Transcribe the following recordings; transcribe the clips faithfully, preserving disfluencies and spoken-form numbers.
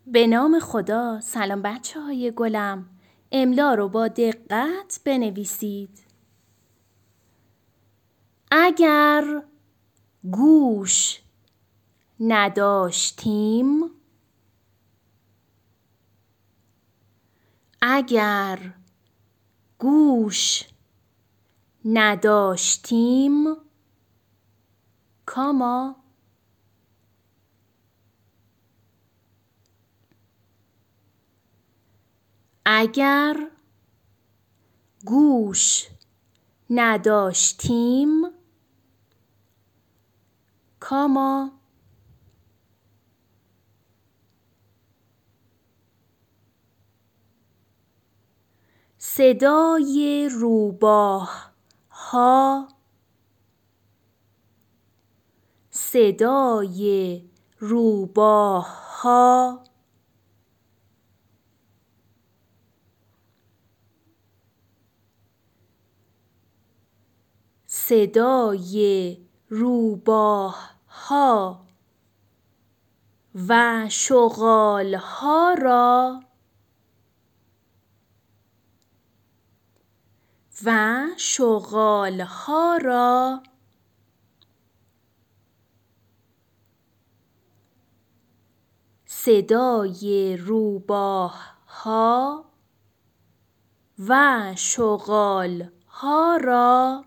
به نام خدا. سلام بچه های گلم. املا رو با دقت بنویسید. اگر گوش نداشتیم، اگر گوش نداشتیم، کاما اگر گوش نداشتیم، کاما صدای روباه ها، صدای روباه ها، صدای روباه ها و شغال ها را و شغال ها را صدای روباه ها و شغال ها را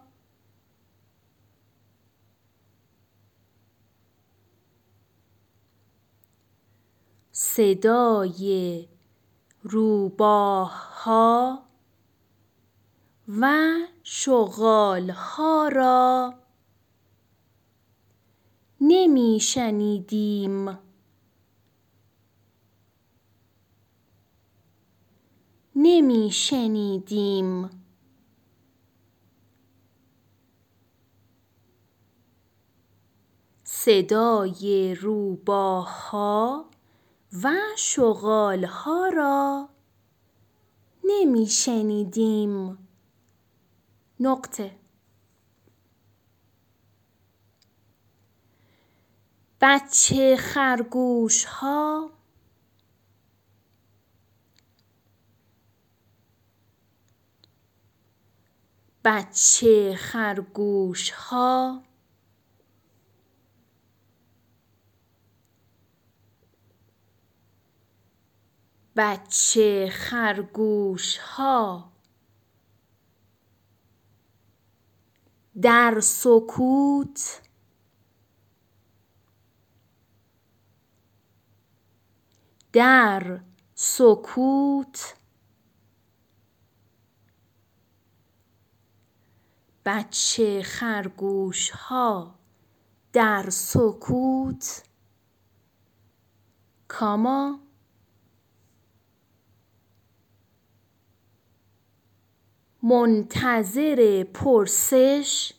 صدای روباه ها و شغال ها را نمی شنیدیم، نمی شنیدیم. صدای روباه ها و شغال ها را نمی شنیدیم. نقطه. بچه خرگوش ها، بچه خرگوش ها، بچه خرگوش ها در سکوت، در سکوت، بچه خرگوش ها در سکوت، کاما منتظر پرسش،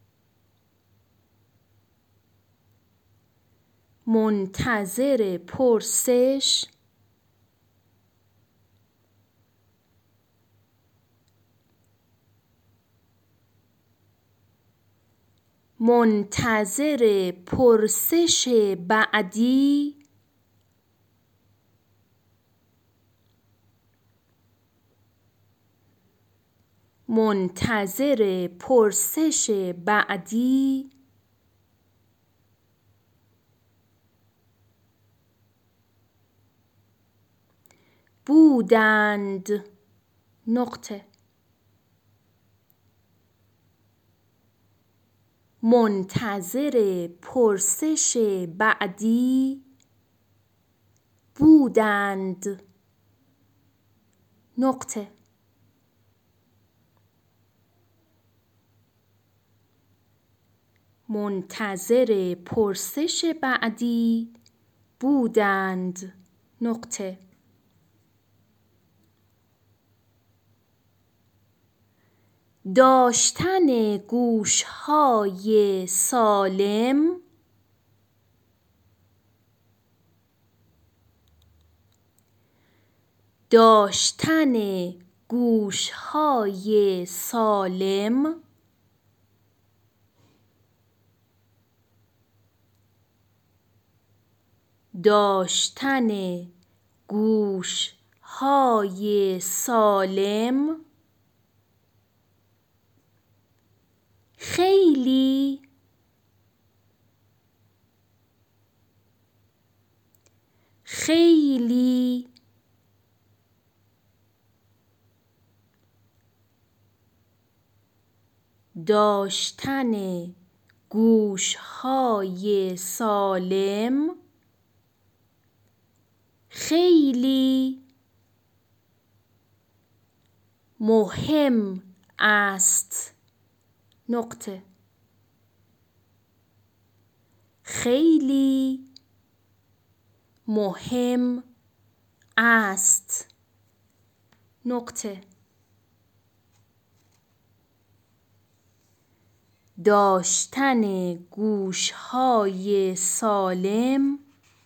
منتظر پرسش، منتظر پرسش بعدی، منتظر پرسش بعدی. بودند. نقطه. منتظر پرسش بعدی بودند. نقطه. منتظر پرسش بعدی بودند. نقطه. داشتن گوش‌های سالم، داشتن گوش‌های سالم، داشتن گوش های سالم خیلی خیلی داشتن گوش های سالم خیلی مهم است. نقطه. خیلی مهم است. نقطه. داشتن گوش‌های سالم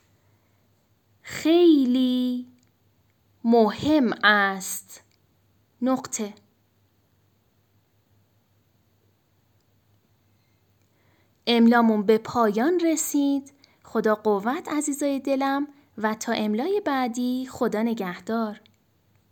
خیلی مهم است. نقطه. املامون به پایان رسید. خدا قوت عزیزای دلم و تا املای بعدی خدا نگهدار.